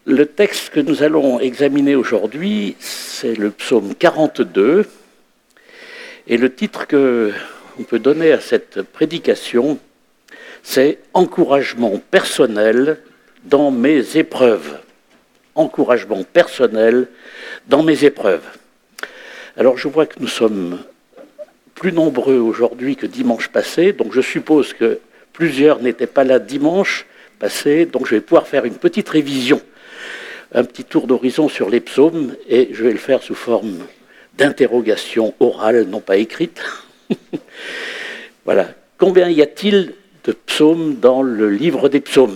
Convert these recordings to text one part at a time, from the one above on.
Le texte que nous allons examiner aujourd'hui, c'est le psaume 42. Et le titre qu'on peut donner à cette prédication, c'est « Encouragement personnel dans mes épreuves ». Encouragement personnel dans mes épreuves. Alors je vois que nous sommes plus nombreux aujourd'hui que dimanche passé, donc je suppose que plusieurs n'étaient pas là dimanche passé, donc je vais pouvoir faire une petite révision, un petit tour d'horizon sur les psaumes, et je vais le faire sous forme d'interrogation orale, non pas écrite. Voilà. Combien y a-t-il de psaumes dans le livre des psaumes ?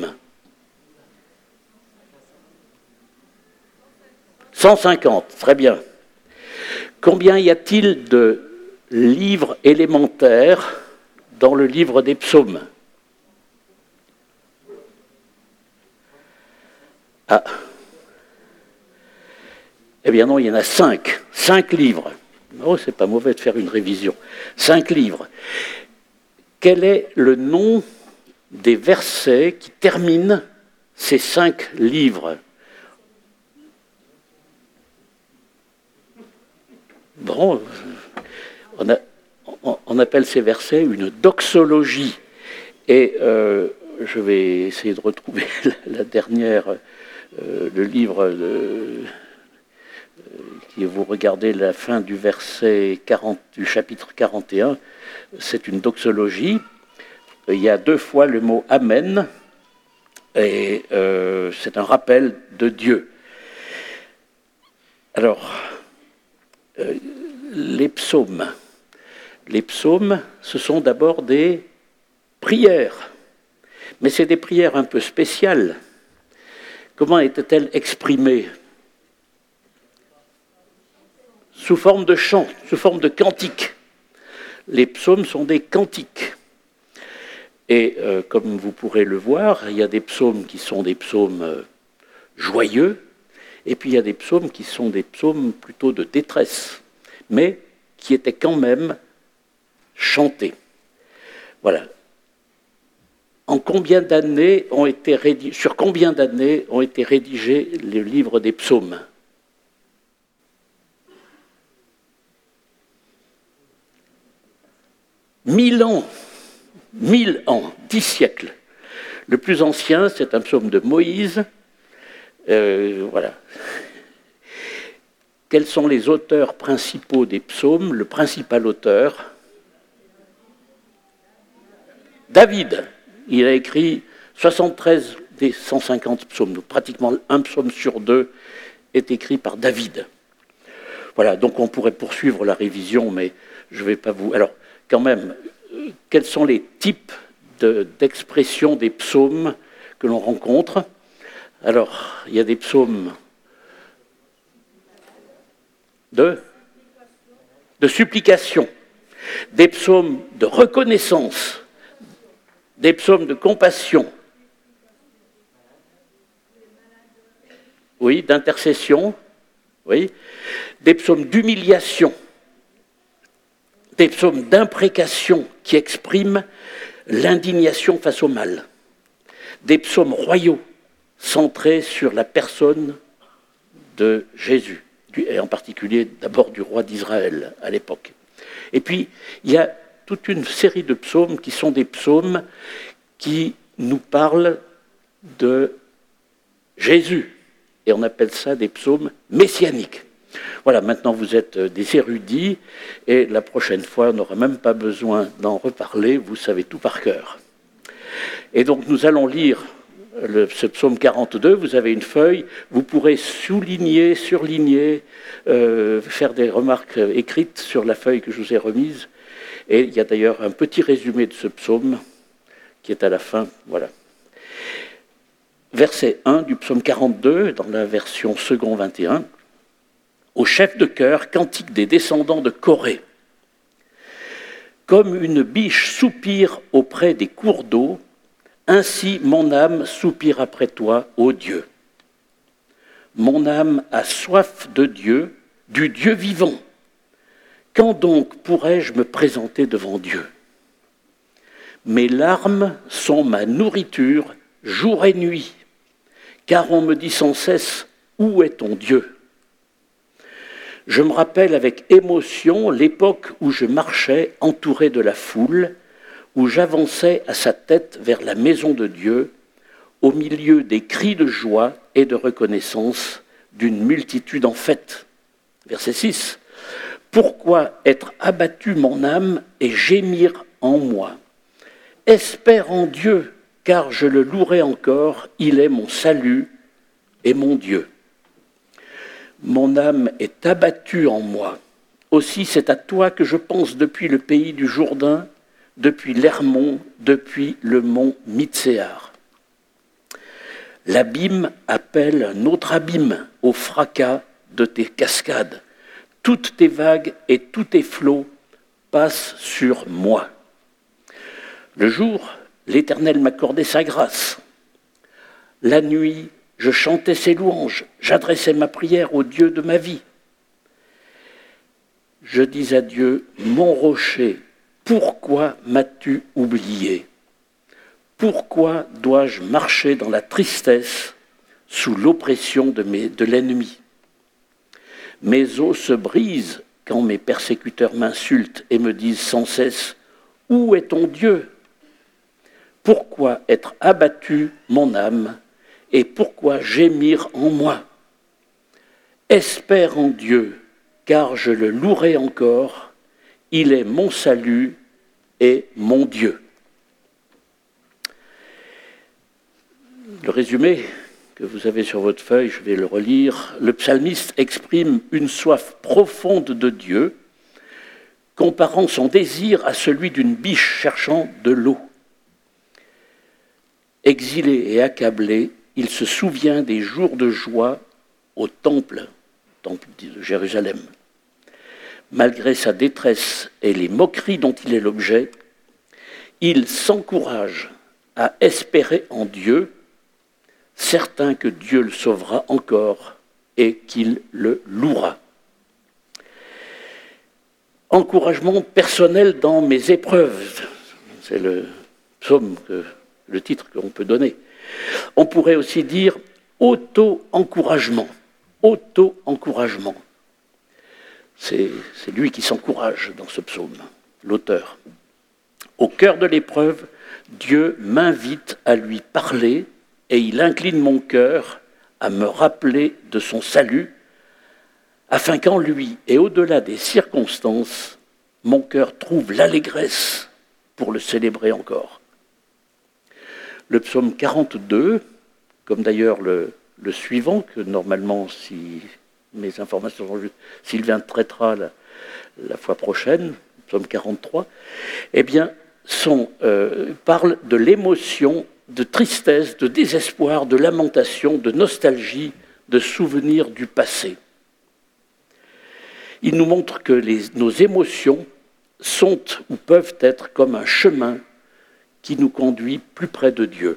150, très bien. Combien y a-t-il de livres élémentaires dans le livre des psaumes ? Ah. Eh bien non, il y en a 5. 5 livres. Oh, c'est pas mauvais de faire une révision. 5 livres. Quel est le nom des versets qui terminent ces 5 livres ? Bon, on appelle ces versets une doxologie. Et je vais essayer de retrouver la dernière, le livre qui vous regardez la fin du verset 40 du chapitre 41. C'est une doxologie. Il y a 2 fois le mot Amen. Et c'est un rappel de Dieu. Alors, les psaumes, ce sont d'abord des prières, mais c'est des prières un peu spéciales. Comment étaient-elles exprimées ? Sous forme de chant, sous forme de cantiques. Les psaumes sont des cantiques. Et comme vous pourrez le voir, il y a des psaumes qui sont des psaumes joyeux, et puis il y a des psaumes qui sont des psaumes plutôt de détresse, mais qui étaient quand même chantés. Voilà. Sur combien d'années ont été rédigés les livres des psaumes ? 1000 ans. 1000 ans, 10 siècles. Le plus ancien, c'est un psaume de Moïse. Voilà. Quels sont les auteurs principaux des psaumes ? Le principal auteur, David. Il a écrit 73 des 150 psaumes. Donc pratiquement un psaume sur 2 est écrit par David. Voilà, donc on pourrait poursuivre la révision, mais je ne vais pas vous... Alors, quand même, quels sont les types d'expression des psaumes que l'on rencontre ? Alors, il y a des psaumes de supplication, des psaumes de reconnaissance, des psaumes de compassion, oui, d'intercession, oui, des psaumes d'humiliation, des psaumes d'imprécation qui expriment l'indignation face au mal, des psaumes royaux centrés sur la personne de Jésus, et en particulier d'abord du roi d'Israël à l'époque. Et puis, il y a toute une série de psaumes qui sont des psaumes qui nous parlent de Jésus, et on appelle ça des psaumes messianiques. Voilà, maintenant vous êtes des érudits, et la prochaine fois, on n'aura même pas besoin d'en reparler, vous savez tout par cœur. Et donc nous allons lire ce psaume 42, vous avez une feuille, vous pourrez souligner, surligner, faire des remarques écrites sur la feuille que je vous ai remise. Et il y a d'ailleurs un petit résumé de ce psaume qui est à la fin. Voilà. Verset 1 du psaume 42, dans la version second 21. Au chef de chœur, cantique des descendants de Corée. Comme une biche soupire auprès des cours d'eau, ainsi mon âme soupire après toi, ô Dieu. Mon âme a soif de Dieu, du Dieu vivant. Quand donc pourrais-je me présenter devant Dieu ? Mes larmes sont ma nourriture jour et nuit, car on me dit sans cesse, où est ton Dieu ? Je me rappelle avec émotion l'époque où je marchais entouré de la foule, où j'avançais à sa tête vers la maison de Dieu, au milieu des cris de joie et de reconnaissance d'une multitude en fête. Verset 6. Pourquoi être abattu mon âme et gémir en moi ? Espère en Dieu, car je le louerai encore, il est mon salut et mon Dieu. Mon âme est abattue en moi. Aussi c'est à toi que je pense depuis le pays du Jourdain, depuis l'Hermon, depuis le mont Mitséar. L'abîme appelle un autre abîme au fracas de tes cascades. Toutes tes vagues et tous tes flots passent sur moi. Le jour, l'Éternel m'accordait sa grâce. La nuit, je chantais ses louanges, j'adressais ma prière au Dieu de ma vie. Je dis à Dieu, mon rocher, pourquoi m'as-tu oublié ? Pourquoi dois-je marcher dans la tristesse sous l'oppression de l'ennemi ? Mes os se brisent quand mes persécuteurs m'insultent et me disent sans cesse, où est ton Dieu ? Pourquoi être abattu, mon âme, et pourquoi gémir en moi ? Espère en Dieu, car je le louerai encore, il est mon salut et mon Dieu. Le résumé que vous avez sur votre feuille, je vais le relire. Le psalmiste exprime une soif profonde de Dieu, comparant son désir à celui d'une biche cherchant de l'eau. Exilé et accablé, il se souvient des jours de joie au temple de Jérusalem. Malgré sa détresse et les moqueries dont il est l'objet, il s'encourage à espérer en Dieu, certain que Dieu le sauvera encore et qu'il le louera. Encouragement personnel dans mes épreuves, c'est le psaume, le titre qu'on peut donner. On pourrait aussi dire auto-encouragement. Auto-encouragement. C'est lui qui s'encourage dans ce psaume, l'auteur. Au cœur de l'épreuve, Dieu m'invite à lui parler et il incline mon cœur à me rappeler de son salut, afin qu'en lui et au-delà des circonstances, mon cœur trouve l'allégresse pour le célébrer encore. Le psaume 42, comme d'ailleurs le suivant, que normalement, si mes informations sont justes, Sylvain traitera la fois prochaine, psaume 43, eh bien, parle de l'émotion, de tristesse, de désespoir, de lamentation, de nostalgie, de souvenirs du passé. Il nous montre que nos émotions sont ou peuvent être comme un chemin qui nous conduit plus près de Dieu.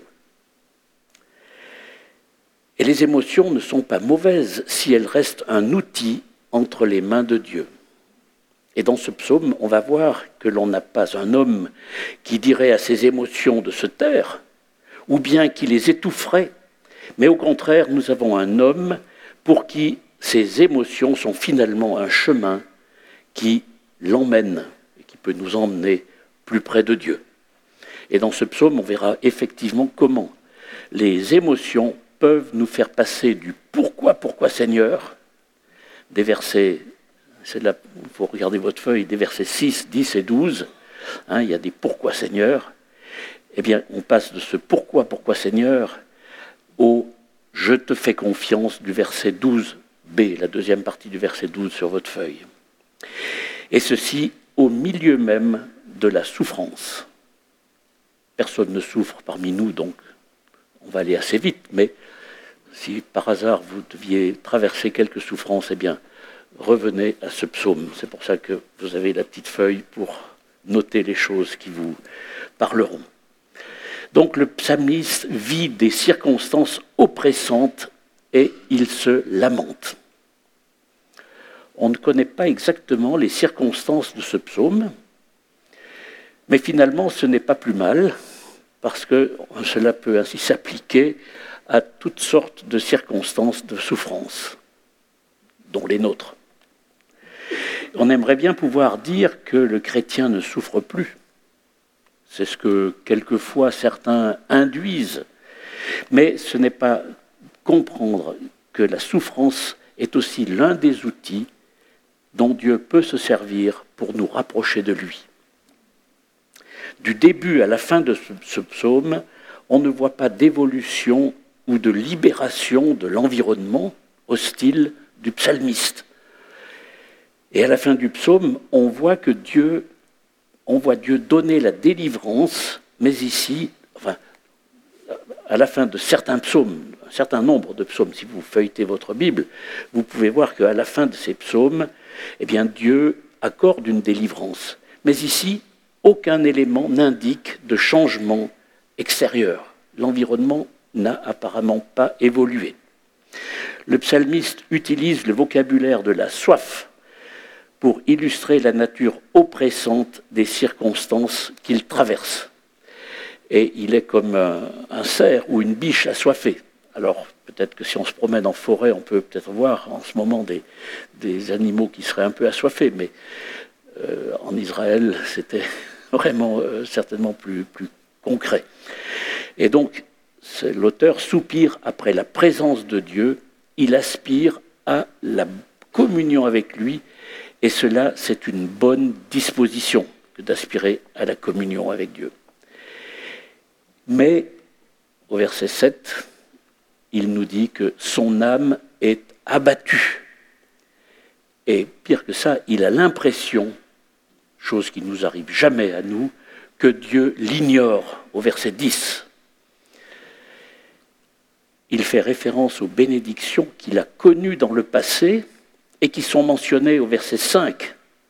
Et les émotions ne sont pas mauvaises si elles restent un outil entre les mains de Dieu. Et dans ce psaume, on va voir que l'on n'a pas un homme qui dirait à ses émotions de se taire, ou bien qui les étoufferait, mais au contraire, nous avons un homme pour qui ces émotions sont finalement un chemin qui l'emmène et qui peut nous emmener plus près de Dieu. Et dans ce psaume, on verra effectivement comment les émotions peuvent nous faire passer du « pourquoi Seigneur », des versets, c'est là, il faut regarder votre feuille, des versets 6, 10 et 12, il y a des « pourquoi Seigneur », eh bien, on passe de ce « pourquoi Seigneur » au « je te fais confiance » du verset 12b, la deuxième partie du verset 12 sur votre feuille. Et ceci au milieu même de la souffrance. Personne ne souffre parmi nous, donc on va aller assez vite, mais si par hasard vous deviez traverser quelques souffrances, eh bien, revenez à ce psaume. C'est pour ça que vous avez la petite feuille pour noter les choses qui vous parleront. Donc le psalmiste vit des circonstances oppressantes et il se lamente. On ne connaît pas exactement les circonstances de ce psaume, mais finalement ce n'est pas plus mal, parce que cela peut ainsi s'appliquer à toutes sortes de circonstances de souffrance, dont les nôtres. On aimerait bien pouvoir dire que le chrétien ne souffre plus. C'est ce que quelquefois certains induisent. Mais ce n'est pas comprendre que la souffrance est aussi l'un des outils dont Dieu peut se servir pour nous rapprocher de lui. Du début à la fin de ce psaume, on ne voit pas d'évolution ou de libération de l'environnement hostile du psalmiste. Et à la fin du psaume, on voit Dieu donner la délivrance, mais ici, à la fin de certains psaumes, un certain nombre de psaumes, si vous feuilletez votre Bible, vous pouvez voir qu'à la fin de ces psaumes, eh bien, Dieu accorde une délivrance. Mais ici, aucun élément n'indique de changement extérieur. L'environnement n'a apparemment pas évolué. Le psalmiste utilise le vocabulaire de la soif pour illustrer la nature oppressante des circonstances qu'il traverse. Et il est comme un cerf ou une biche assoiffée. Alors, peut-être que si on se promène en forêt, on peut peut-être voir en ce moment des animaux qui seraient un peu assoiffés, mais en Israël, c'était vraiment certainement plus concret. Et donc, l'auteur soupire après la présence de Dieu, il aspire à la communion avec lui, et cela, c'est une bonne disposition que d'aspirer à la communion avec Dieu. Mais, au verset 7, il nous dit que son âme est abattue. Et pire que ça, il a l'impression, chose qui ne nous arrive jamais à nous, que Dieu l'ignore, au verset 10. Il fait référence aux bénédictions qu'il a connues dans le passé et qui sont mentionnées au verset 5.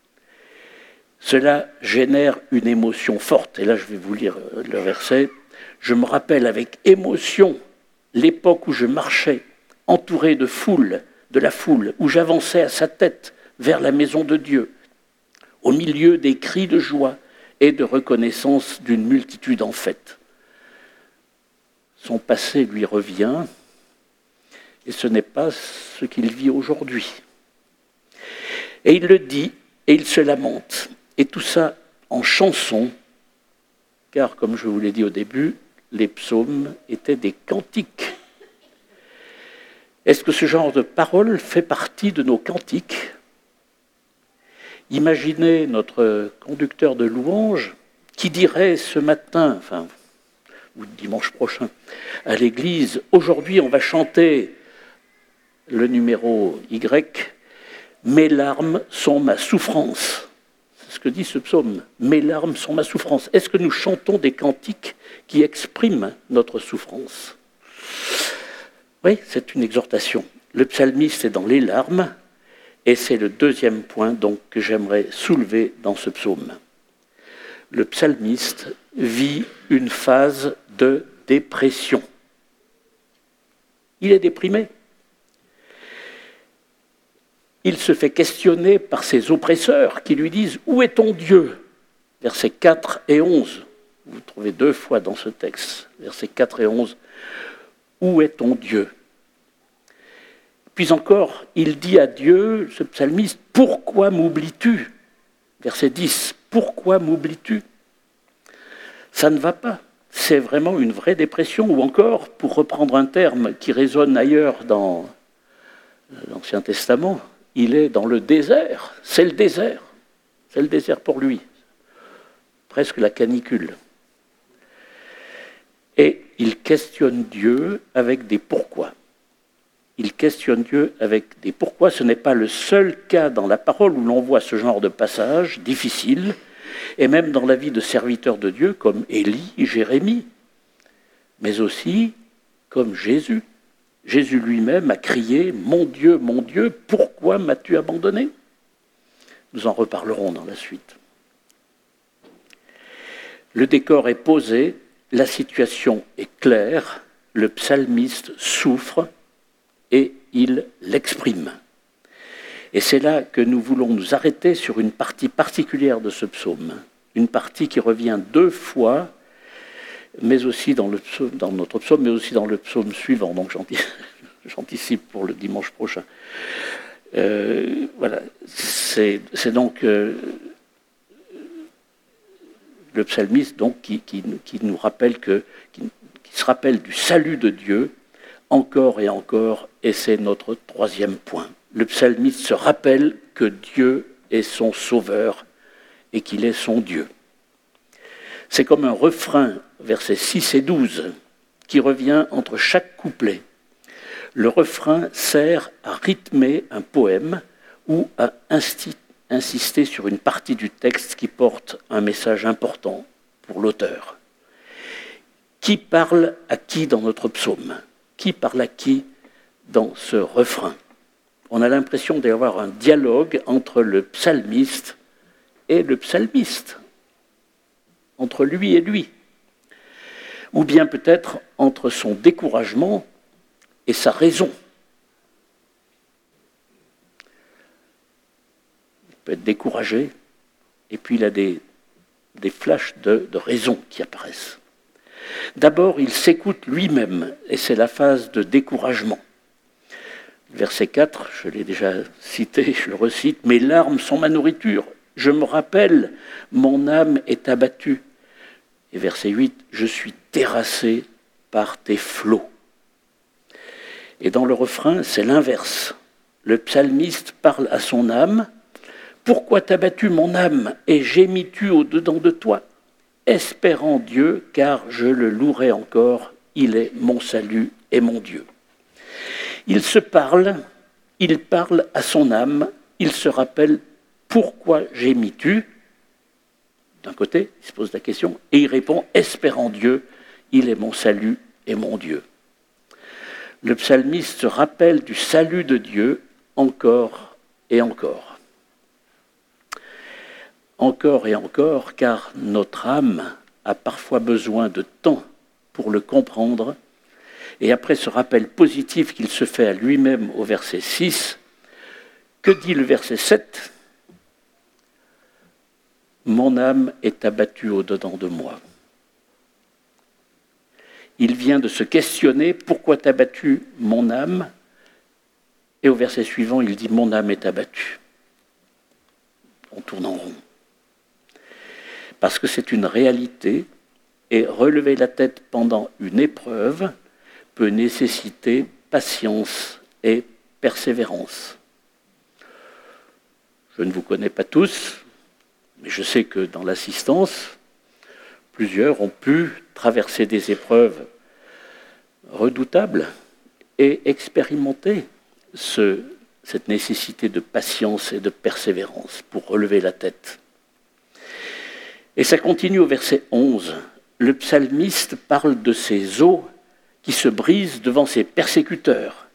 Cela génère une émotion forte. Et là, je vais vous lire le verset. « Je me rappelle avec émotion l'époque où je marchais, entouré de la foule, où j'avançais à sa tête vers la maison de Dieu, au milieu des cris de joie et de reconnaissance d'une multitude en fête. » Son passé lui revient, et ce n'est pas ce qu'il vit aujourd'hui. Et il le dit, et il se lamente. Et tout ça en chanson, car comme je vous l'ai dit au début, les psaumes étaient des cantiques. Est-ce que ce genre de parole fait partie de nos cantiques ? Imaginez notre conducteur de louange qui dirait ce matin, ou dimanche prochain, à l'église, aujourd'hui on va chanter le numéro Y, « Mes larmes sont ma souffrance ». C'est ce que dit ce psaume, « Mes larmes sont ma souffrance ». Est-ce que nous chantons des cantiques qui expriment notre souffrance ? Oui, c'est une exhortation. Le psalmiste est dans les larmes, et c'est le deuxième point donc, que j'aimerais soulever dans ce psaume. Le psalmiste vit une phase de dépression. Il est déprimé. Il se fait questionner par ses oppresseurs qui lui disent « Où est ton Dieu ?» Versets 4 et 11. Vous trouvez 2 fois dans ce texte, versets 4 et 11. « Où est ton Dieu ?» Puis encore, il dit à Dieu, ce psalmiste, « Pourquoi m'oublies-tu » Verset 10, « Pourquoi m'oublies-tu » Ça ne va pas. C'est vraiment une vraie dépression. Ou encore, pour reprendre un terme qui résonne ailleurs dans l'Ancien Testament, il est dans le désert. C'est le désert. C'est le désert pour lui. Presque la canicule. Et il questionne Dieu avec des pourquoi. Il questionne Dieu avec des pourquoi. Ce n'est pas le seul cas dans la parole où l'on voit ce genre de passage difficile, et même dans la vie de serviteurs de Dieu comme Élie, Jérémie, mais aussi comme Jésus. Jésus lui-même a crié « Mon Dieu, pourquoi m'as-tu abandonné ?» Nous en reparlerons dans la suite. Le décor est posé, la situation est claire, le psalmiste souffre et il l'exprime. Et c'est là que nous voulons nous arrêter sur une partie particulière de ce psaume, une partie qui revient 2 fois mais aussi dans notre psaume, mais aussi dans le psaume suivant. Donc j'anticipe pour le dimanche prochain. Voilà, c'est donc le psalmiste donc, qui nous rappelle qui se rappelle du salut de Dieu encore et encore, et c'est notre troisième point. Le psalmiste se rappelle que Dieu est son sauveur et qu'il est son Dieu. C'est comme un refrain, versets 6 et 12, qui revient entre chaque couplet. Le refrain sert à rythmer un poème ou à insister sur une partie du texte qui porte un message important pour l'auteur. Qui parle à qui dans notre psaume ? Qui parle à qui dans ce refrain ? On a l'impression d'avoir un dialogue entre le psalmiste et le psalmiste, entre lui et lui, ou bien peut-être entre son découragement et sa raison. Il peut être découragé, et puis il a des flashs de raison qui apparaissent. D'abord, il s'écoute lui-même, et c'est la phase de découragement. Verset 4, je l'ai déjà cité, je le recite, « Mes larmes sont ma nourriture, je me rappelle, mon âme est abattue. » Et verset 8, « Je suis terrassé par tes flots. » Et dans le refrain, c'est l'inverse. Le psalmiste parle à son âme, « Pourquoi t'as battu mon âme et gémis-tu au-dedans de toi ? Espérant Dieu, car je le louerai encore, il est mon salut et mon Dieu. » Il se parle, il parle à son âme, il se rappelle « Pourquoi gémis-tu » d'un côté, il se pose la question, et il répond « Espérant Dieu, il est mon salut et mon Dieu. » Le psalmiste se rappelle du salut de Dieu encore et encore. Encore et encore, car notre âme a parfois besoin de temps pour le comprendre. Et après ce rappel positif qu'il se fait à lui-même au verset 6, que dit le verset 7 ? « Mon âme est abattue au-dedans de moi. » Il vient de se questionner « Pourquoi t'as battu mon âme ?» Et au verset suivant, il dit « Mon âme est abattue. » On tourne en rond. Parce que c'est une réalité, et relever la tête pendant une épreuve peut nécessiter patience et persévérance. Je ne vous connais pas tous, mais je sais que dans l'assistance, plusieurs ont pu traverser des épreuves redoutables et expérimenter cette nécessité de patience et de persévérance pour relever la tête. Et ça continue au verset 11. Le psalmiste parle de ses os qui se brisent devant ses persécuteurs.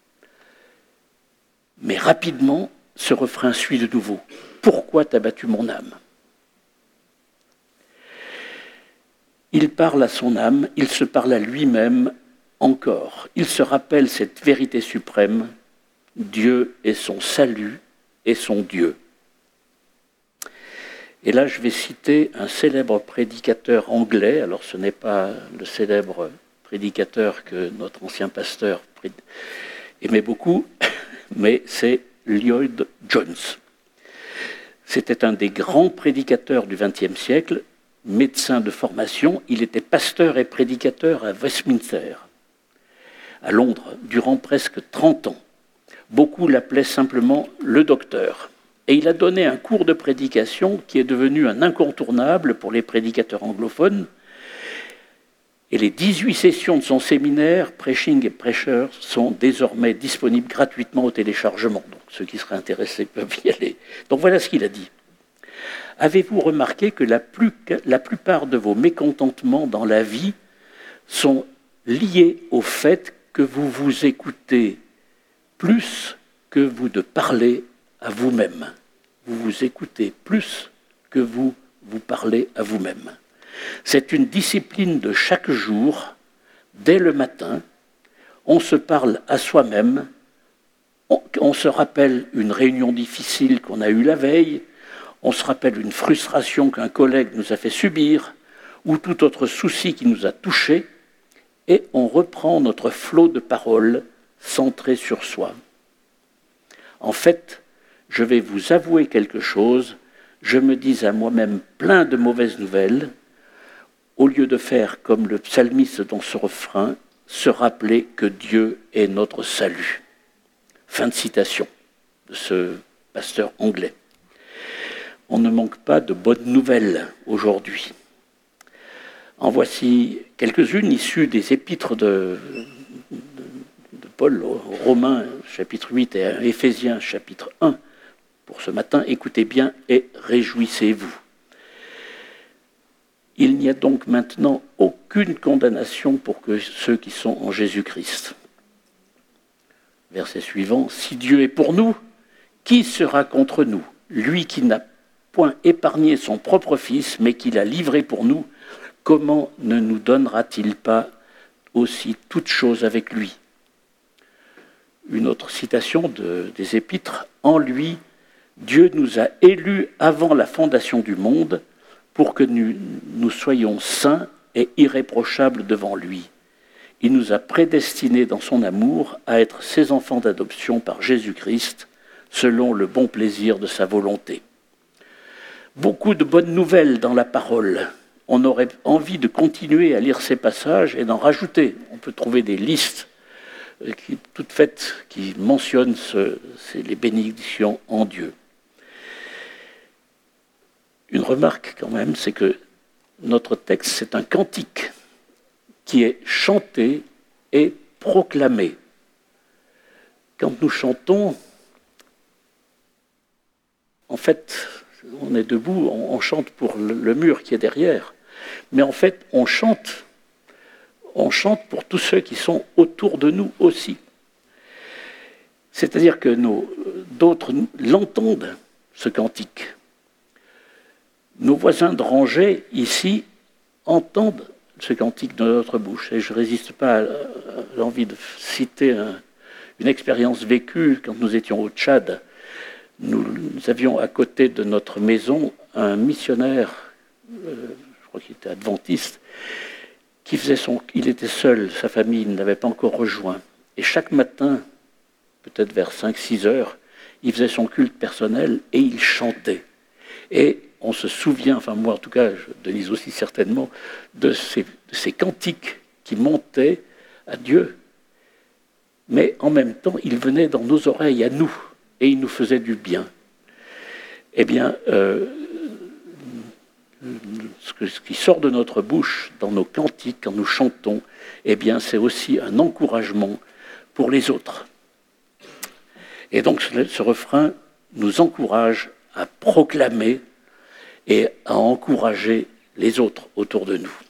Mais rapidement, ce refrain suit de nouveau. « Pourquoi t'as battu mon âme ?» Il parle à son âme, il se parle à lui-même encore. Il se rappelle cette vérité suprême, Dieu est son salut et son Dieu. Et là, je vais citer un célèbre prédicateur anglais. Alors, ce n'est pas le célèbre prédicateur que notre ancien pasteur aimait beaucoup, mais c'est Lloyd Jones. C'était un des grands prédicateurs du XXe siècle, médecin de formation. Il était pasteur et prédicateur à Westminster, à Londres, durant presque 30 ans. Beaucoup l'appelaient simplement le docteur. Et il a donné un cours de prédication qui est devenu un incontournable pour les prédicateurs anglophones. Et les 18 sessions de son séminaire, Preaching et Preacher, sont désormais disponibles gratuitement au téléchargement. Donc ceux qui seraient intéressés peuvent y aller. Donc voilà ce qu'il a dit. Avez-vous remarqué que la plupart de vos mécontentements dans la vie sont liés au fait que vous vous écoutez plus que vous de parler à vous-même. Vous vous écoutez plus que vous vous parlez à vous-même. C'est une discipline de chaque jour, dès le matin. On se parle à soi-même, on se rappelle une réunion difficile qu'on a eue la veille, on se rappelle une frustration qu'un collègue nous a fait subir, ou tout autre souci qui nous a touchés, et on reprend notre flot de paroles centré sur soi. En fait, je vais vous avouer quelque chose, je me dis à moi-même plein de mauvaises nouvelles, au lieu de faire comme le psalmiste dans ce refrain, se rappeler que Dieu est notre salut. Fin de citation de ce pasteur anglais. On ne manque pas de bonnes nouvelles aujourd'hui. En voici quelques-unes issues des épîtres de Paul aux Romains, chapitre 8, et à Éphésiens, chapitre 1. Pour ce matin, écoutez bien et réjouissez-vous. Il n'y a donc maintenant aucune condamnation pour ceux qui sont en Jésus-Christ. Verset suivant, « Si Dieu est pour nous, qui sera contre nous? Lui qui n'a point épargné son propre Fils, mais qui l'a livré pour nous, comment ne nous donnera-t-il pas aussi toutes choses avec lui ?» Une autre citation des Épîtres, « En lui, Dieu nous a élus avant la fondation du monde pour que nous soyons saints et irréprochables devant lui. Il nous a prédestinés dans son amour à être ses enfants d'adoption par Jésus-Christ, selon le bon plaisir de sa volonté. » Beaucoup de bonnes nouvelles dans la parole. On aurait envie de continuer à lire ces passages et d'en rajouter. On peut trouver des listes toutes faites qui mentionnent les bénédictions en Dieu. Une remarque quand même, c'est que notre texte, c'est un cantique qui est chanté et proclamé. Quand nous chantons, en fait, on est debout, on chante pour le mur qui est derrière, mais en fait, on chante pour tous ceux qui sont autour de nous aussi. C'est-à-dire que d'autres l'entendent, ce cantique. Nos voisins de rangée, ici, entendent ce cantique de notre bouche. Et je ne résiste pas à l'envie de citer une expérience vécue quand nous étions au Tchad. Nous avions à côté de notre maison un missionnaire, je crois qu'il était adventiste, il était seul, sa famille ne l'avait pas encore rejoint. Et chaque matin, peut-être vers 5-6 heures, il faisait son culte personnel et il chantait. Et on se souvient, enfin moi en tout cas, Denise aussi certainement, de ces cantiques qui montaient à Dieu. Mais en même temps, ils venaient dans nos oreilles à nous et ils nous faisaient du bien. Eh bien, ce qui sort de notre bouche dans nos cantiques, quand nous chantons, eh bien, c'est aussi un encouragement pour les autres. Et donc, ce refrain nous encourage à proclamer et à encourager les autres autour de nous.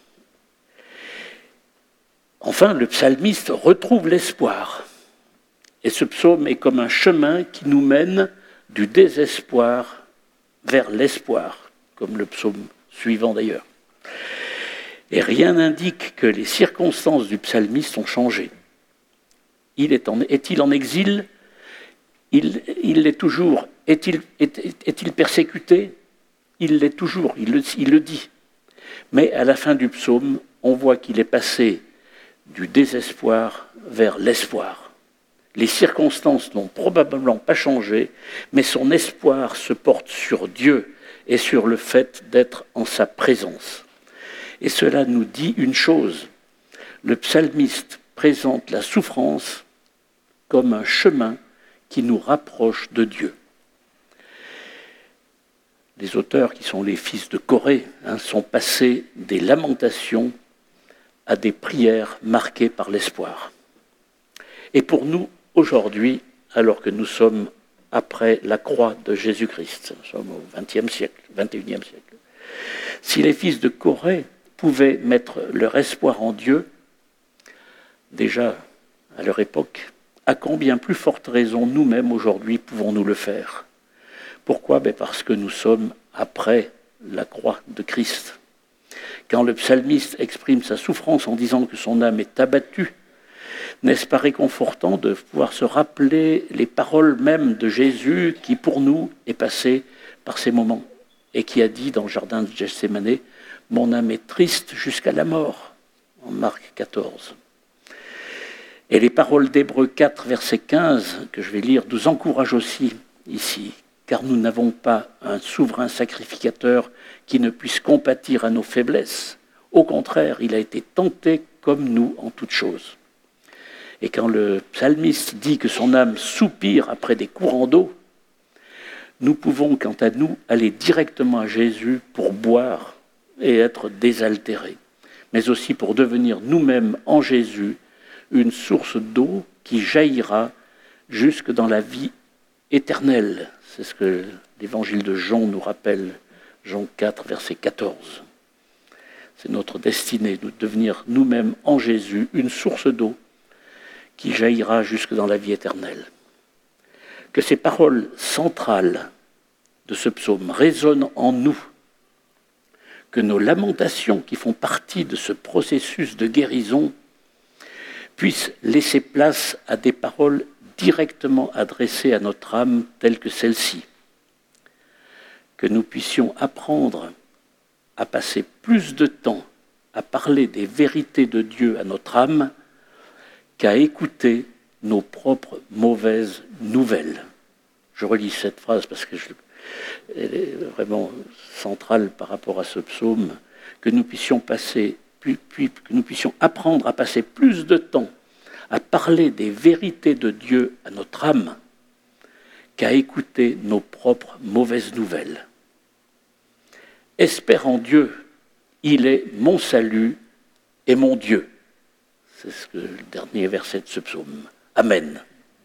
Enfin, le psalmiste retrouve l'espoir. Et ce psaume est comme un chemin qui nous mène du désespoir vers l'espoir, comme le psaume suivant d'ailleurs. Et rien n'indique que les circonstances du psalmiste ont changé. Est-il en exil? Il l'est toujours. Est-il persécuté? Il l'est toujours, il le dit. Mais à la fin du psaume, on voit qu'il est passé du désespoir vers l'espoir. Les circonstances n'ont probablement pas changé, mais son espoir se porte sur Dieu et sur le fait d'être en sa présence. Et cela nous dit une chose, le psalmiste présente la souffrance comme un chemin qui nous rapproche de Dieu. Les auteurs, qui sont les fils de Corée, sont passés des lamentations à des prières marquées par l'espoir. Et pour nous, aujourd'hui, alors que nous sommes après la croix de Jésus-Christ, nous sommes au XXe siècle, XXIe siècle, si les fils de Corée pouvaient mettre leur espoir en Dieu, déjà à leur époque, à combien plus forte raison nous-mêmes aujourd'hui pouvons-nous le faire? Pourquoi? Parce que nous sommes après la croix de Christ. Quand le psalmiste exprime sa souffrance en disant que son âme est abattue, n'est-ce pas réconfortant de pouvoir se rappeler les paroles même de Jésus qui, pour nous, est passé par ces moments et qui a dit dans le jardin de Gethsémanée, « Mon âme est triste jusqu'à la mort, en Marc 14. Et les paroles d'Hébreux 4, verset 15, que je vais lire, nous encouragent aussi ici, car nous n'avons pas un souverain sacrificateur qui ne puisse compatir à nos faiblesses. Au contraire, il a été tenté comme nous en toutes choses. Et quand le psalmiste dit que son âme soupire après des courants d'eau, nous pouvons, quant à nous, aller directement à Jésus pour boire et être désaltérés, mais aussi pour devenir nous-mêmes en Jésus une source d'eau qui jaillira jusque dans la vie éternelle. C'est ce que l'évangile de Jean nous rappelle, Jean 4, verset 14. C'est notre destinée de devenir nous-mêmes en Jésus une source d'eau qui jaillira jusque dans la vie éternelle. Que ces paroles centrales de ce psaume résonnent en nous, que nos lamentations qui font partie de ce processus de guérison puissent laisser place à des paroles directement adressées à notre âme telles que celle-ci. Que nous puissions apprendre à passer plus de temps à parler des vérités de Dieu à notre âme qu'à écouter nos propres mauvaises nouvelles. Je relis cette phrase parce qu'elle est vraiment centrale par rapport à ce psaume. Que nous puissions apprendre à passer plus de temps à parler des vérités de Dieu à notre âme qu'à écouter nos propres mauvaises nouvelles. Espère en Dieu, il est mon salut et mon Dieu. C'est ce que le dernier verset de ce psaume. Amen.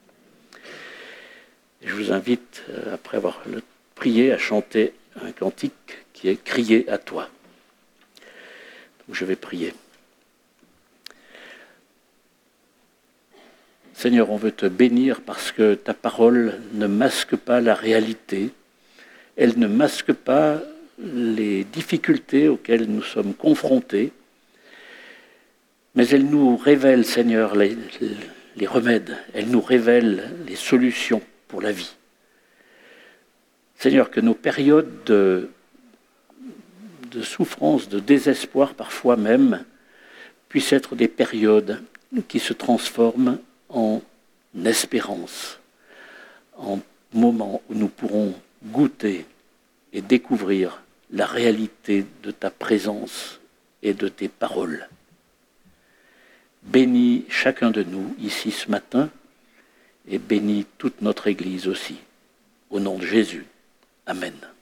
Et je vous invite, après avoir prié, à chanter un cantique qui est « Crier à toi ». Donc je vais prier. Seigneur, on veut te bénir parce que ta parole ne masque pas la réalité. Elle ne masque pas les difficultés auxquelles nous sommes confrontés. Mais elle nous révèle, Seigneur, les remèdes. Elle nous révèle les solutions pour la vie. Seigneur, que nos périodes de souffrance, de désespoir parfois même, puissent être des périodes qui se transforment en espérance, en moments où nous pourrons goûter et découvrir la réalité de ta présence et de tes paroles. Bénis chacun de nous ici ce matin et bénis toute notre Église aussi. Au nom de Jésus. Amen.